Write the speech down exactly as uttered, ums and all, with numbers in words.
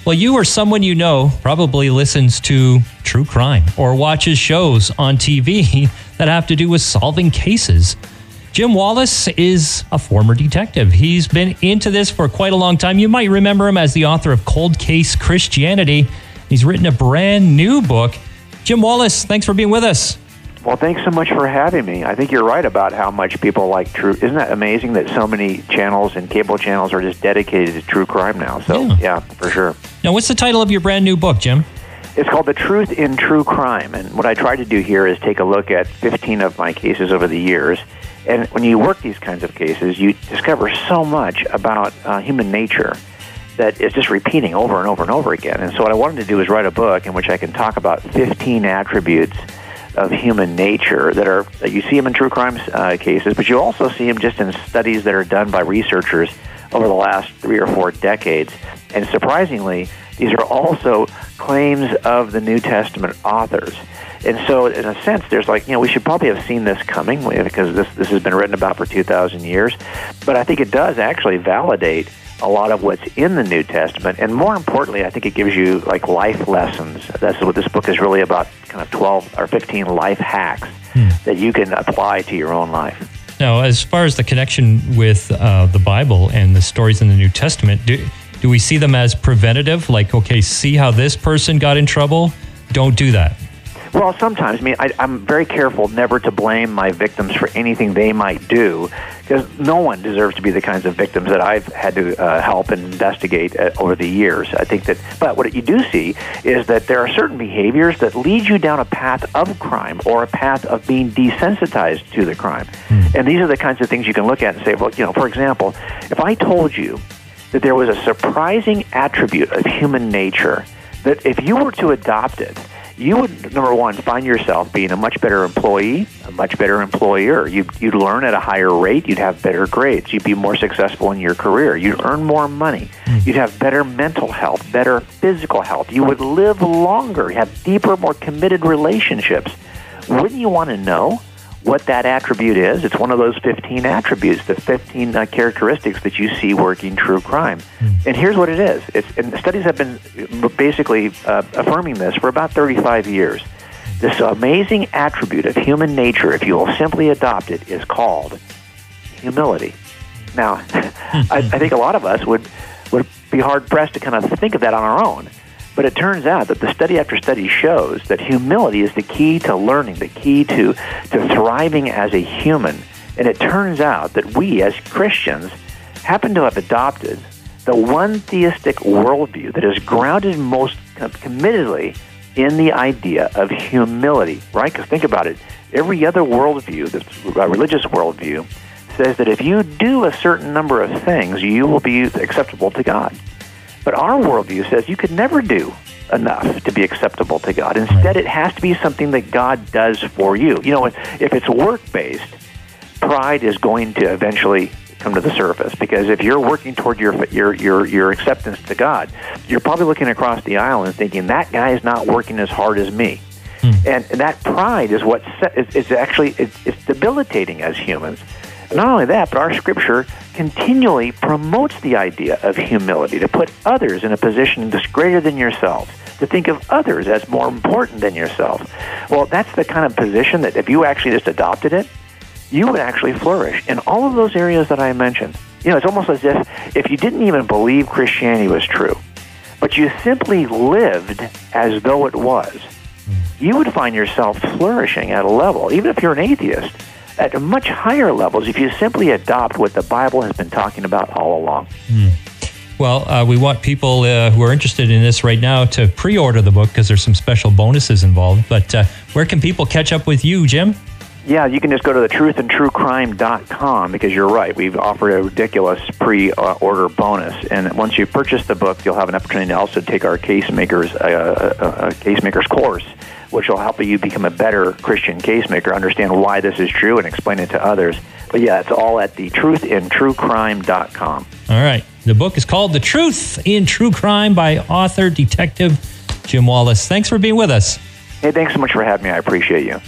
Well, you or someone you know probably listens to true crime or watches shows on T V that have to do with solving cases. Jim Wallis is a former detective. He's been into this for quite a long time. You might remember him as the author of Cold Case Christianity. He's written a brand new book. Jim Wallis, thanks for being with us. Well, thanks so much for having me. I think you're right about how much people like true. Isn't that amazing that so many channels and cable channels are just dedicated to true crime now? So, yeah, yeah for sure. Now, what's the title of your brand new book, Jim? It's called The Truth in True Crime. And what I try to do here is take a look at fifteen of my cases over the years. And when you work these kinds of cases, you discover so much about uh, human nature that is just repeating over and over and over again. And so what I wanted to do is write a book in which I can talk about fifteen attributes of human nature that are, you see them in true crime uh, cases, but you also see them just in studies that are done by researchers over the last three or four decades. And surprisingly, these are also claims of the New Testament authors. And so, in a sense, there's like, you know, we should probably have seen this coming because this this has been written about for two thousand years. But I think it does actually validate a lot of what's in the New Testament, and more importantly, I think it gives you like life lessons. That's what this book is really about, kind of twelve or fifteen life hacks hmm. that you can apply to your own life. Now, as far as the connection with uh, the Bible and the stories in the New Testament, do, do we see them as preventative? Like, okay, see how this person got in trouble? Don't do that. Well, sometimes. I mean, I, I'm very careful never to blame my victims for anything they might do, because no one deserves to be the kinds of victims that I've had to uh, help and investigate uh, over the years. I think that, but what you do see is that there are certain behaviors that lead you down a path of crime or a path of being desensitized to the crime. Mm. And these are the kinds of things you can look at and say, well, you know, for example, if I told you that there was a surprising attribute of human nature that if you were to adopt it, you would, number one, find yourself being a much better employee, a much better employer. You'd, you'd learn at a higher rate. You'd have better grades. You'd be more successful in your career. You'd earn more money. You'd have better mental health, better physical health. You would live longer, have deeper, more committed relationships. Wouldn't you want to know what that attribute is? It's one of those fifteen attributes, the fifteen uh, characteristics that you see working true crime. Mm. And here's what it is. It's, and the studies have been basically uh, affirming this for about thirty-five years. This amazing attribute of human nature, if you will simply adopt it, is called humility. Now, I, I think a lot of us would, would be hard-pressed to kind of think of that on our own. But it turns out that the study after study shows that humility is the key to learning, the key to, to thriving as a human. And it turns out that we, as Christians, happen to have adopted the one theistic worldview that is grounded most committedly in the idea of humility, right? Because think about it. Every other worldview, the religious worldview, says that if you do a certain number of things, you will be acceptable to God. But our worldview says you could never do enough to be acceptable to God. Instead, it has to be something that God does for you. You know, if it's work-based, pride is going to eventually come to the surface, because if you're working toward your your your, your acceptance to God, you're probably looking across the aisle and thinking, that guy is not working as hard as me. Hmm. And, and that pride is what is, is actually it's, it's debilitating as humans. Not only that, but our Scripture continually promotes the idea of humility, to put others in a position that's greater than yourself, to think of others as more important than yourself. Well, that's the kind of position that if you actually just adopted it, you would actually flourish in all of those areas that I mentioned. You know, it's almost as if if you didn't even believe Christianity was true, but you simply lived as though it was, you would find yourself flourishing at a level, even if you're an atheist, at much higher levels if you simply adopt what the Bible has been talking about all along. Mm. Well, uh, we want people uh, who are interested in this right now to pre-order the book because there's some special bonuses involved. But uh, where can people catch up with you, Jim? Yeah, you can just go to the truth and true crime dot com, because you're right. We've offered a ridiculous pre-order bonus. And once you purchase the book, you'll have an opportunity to also take our Casemakers, uh, uh, uh, Casemakers course, which will help you become a better Christian casemaker, understand why this is true, and explain it to others. But yeah, it's all at the truth in true crime dot com. All right. The book is called The Truth in True Crime by author, detective Jim Wallis. Thanks for being with us. Hey, thanks so much for having me. I appreciate you.